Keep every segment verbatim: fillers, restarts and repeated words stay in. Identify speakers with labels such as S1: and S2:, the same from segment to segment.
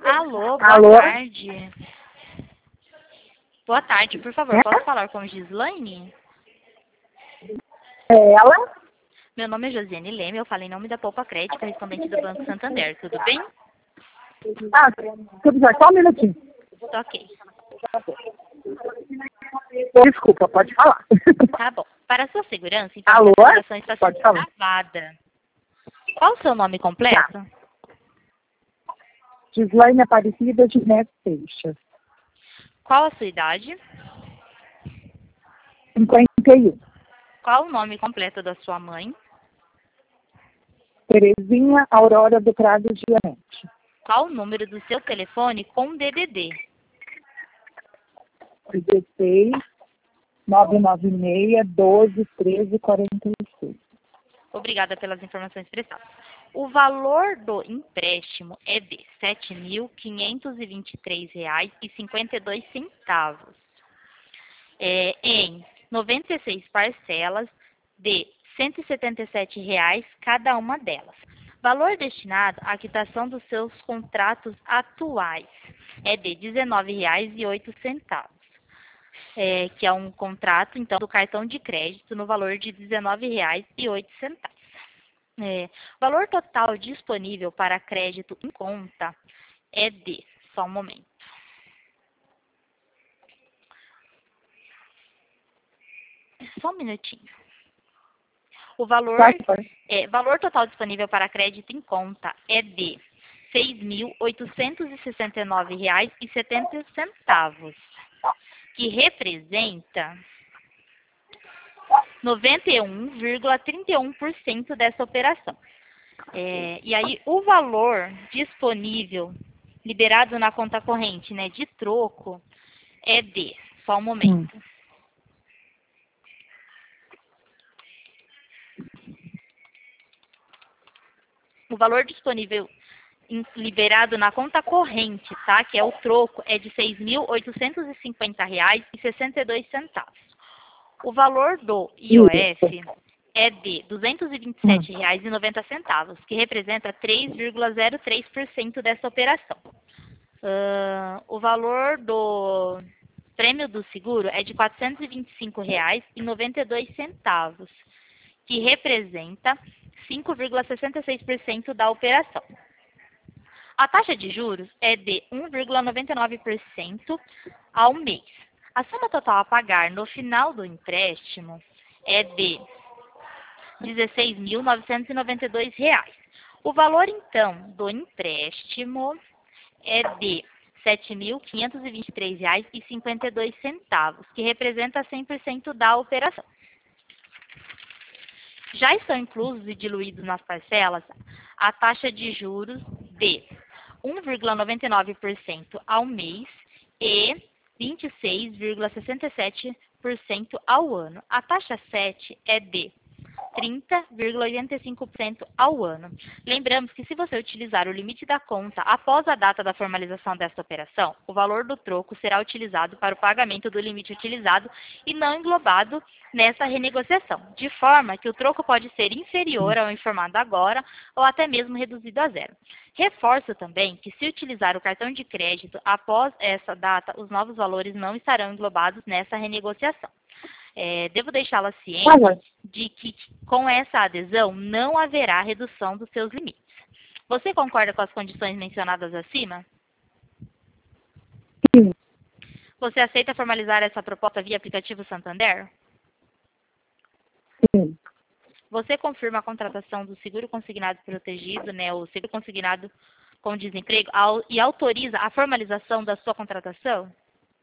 S1: Alô, boa
S2: Alô?
S1: tarde. Boa tarde, por favor,
S2: É?
S1: posso falar com Gislaine?
S2: É ela?
S1: Meu nome é Josiane Leme, eu falo em nome da Poupa Crédito, correspondente do Banco Santander, tudo bem?
S2: Ah, tudo bem, só um minutinho.
S1: Ok,
S2: Desculpa, pode falar.
S1: tá bom. Para sua segurança,
S2: Alô?
S1: informo que a ligação está
S2: Pode
S1: sendo
S2: falar.
S1: gravada. Qual o seu nome completo?
S2: Gislaine Aparecida de Neto Seixas,
S1: Qual a sua idade?
S2: cinquenta e um.
S1: Qual o nome completo da sua mãe?
S2: Terezinha Aurora do Prado Diamante.
S1: Qual o número do seu telefone com D D D?
S2: dezesseis, nove nove seis, doze, treze, quarenta e seis.
S1: Obrigada pelas informações prestadas. O valor do empréstimo é de sete mil quinhentos e vinte e três reais e cinquenta e dois centavos, é, em noventa e seis parcelas de cento e setenta e sete reais cada uma delas. Valor destinado à quitação dos seus contratos atuais é de dezenove reais e oito centavos. É, que é um contrato, então, do cartão de crédito no valor de dezenove reais e oito centavos. É, valor total disponível para crédito em conta é de, só um momento. Só um minutinho. O valor,
S2: Vai, vai.
S1: é, valor total disponível para crédito em conta é de seis mil oitocentos e sessenta e nove reais e setenta centavos, que representa noventa e um vírgula trinta e um por cento dessa operação. É, e aí, o valor disponível, liberado na conta corrente, né, de troco, é de, só um
S2: Hum.
S1: momento. O valor disponível em- liberado na conta corrente, tá, que é o troco, é de seis mil oitocentos e cinquenta reais e sessenta e dois centavos. O valor do I O F é de duzentos e vinte e sete reais e noventa centavos, que representa três vírgula zero três por cento dessa operação. Uh, o valor do prêmio do seguro é de quatrocentos e vinte e cinco reais e noventa e dois centavos, que representa cinco vírgula sessenta e seis por cento da operação. A taxa de juros é de um vírgula noventa e nove por cento ao mês. A soma total a pagar no final do empréstimo é de dezesseis mil novecentos e noventa e dois reais. O valor, então, do empréstimo é de sete mil quinhentos e vinte e três reais e cinquenta e dois centavos, que representa cem por cento da operação. Já estão inclusos e diluídos nas parcelas a taxa de juros de um vírgula noventa e nove por cento ao mês e vinte e seis vírgula sessenta e sete por cento ao ano. A taxa sete é de trinta vírgula oitenta e cinco por cento ao ano. Lembramos que se você utilizar o limite da conta após a data da formalização desta operação, o valor do troco será utilizado para o pagamento do limite utilizado e não englobado nessa renegociação, de forma que o troco pode ser inferior ao informado agora ou até mesmo reduzido a zero. Reforço também que se utilizar o cartão de crédito após essa data, os novos valores não estarão englobados nessa renegociação. É, devo deixá-la ciente de que com essa adesão não haverá redução dos seus limites. Você concorda com as condições mencionadas acima?
S2: Sim.
S1: Você aceita formalizar essa proposta via aplicativo Santander?
S2: Sim.
S1: Você confirma a contratação do seguro consignado protegido, né, o seguro consignado com desemprego, ao, e autoriza a formalização da sua contratação?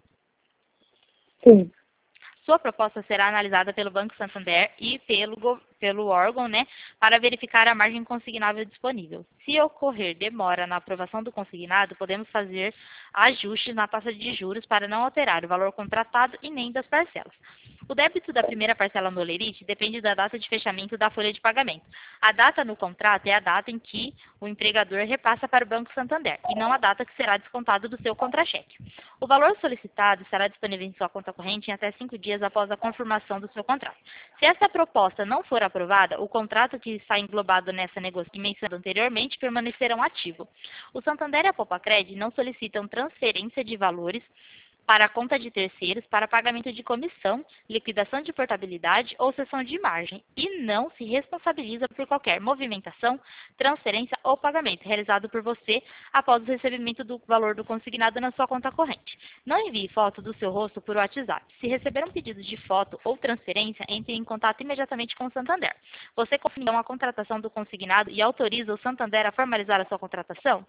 S2: Sim.
S1: Sua proposta será analisada pelo Banco Santander e pelo, pelo órgão, né, para verificar a margem consignável disponível. Se ocorrer demora na aprovação do consignado, podemos fazer ajustes na taxa de juros para não alterar o valor contratado e nem das parcelas. O débito da primeira parcela no Olerite depende da data de fechamento da folha de pagamento. A data no contrato é a data em que o empregador repassa para o Banco Santander, e não a data que será descontado do seu contra-cheque. O valor solicitado estará disponível em sua conta corrente em até cinco dias após a confirmação do seu contrato. Se essa proposta não for aprovada, o contrato que está englobado nessa negociação mencionada anteriormente permanecerão ativos. O Santander e a Popacred não solicitam transferência de valores para a conta de terceiros para pagamento de comissão, liquidação de portabilidade ou cessão de margem e não se responsabiliza por qualquer movimentação, transferência ou pagamento realizado por você após o recebimento do valor do consignado na sua conta corrente. Não envie foto do seu rosto por WhatsApp. Se receber um pedido de foto ou transferência, entre em contato imediatamente com o Santander. Você confirma a contratação do consignado e autoriza o Santander a formalizar a sua contratação?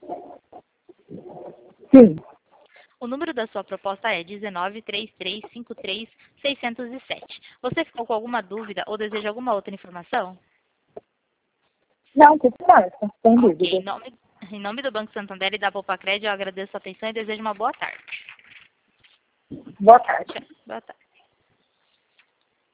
S2: Sim.
S1: O número da sua proposta é dezenove, trinta e três, cinquenta e três, seiscentos e sete. Você ficou com alguma dúvida ou deseja alguma outra informação?
S2: Não, tudo certo, sem
S1: Ok,
S2: dúvida.
S1: em nome, em nome do Banco Santander e da Popacred, eu agradeço a atenção e desejo uma boa tarde.
S2: Boa tarde.
S1: Boa tarde.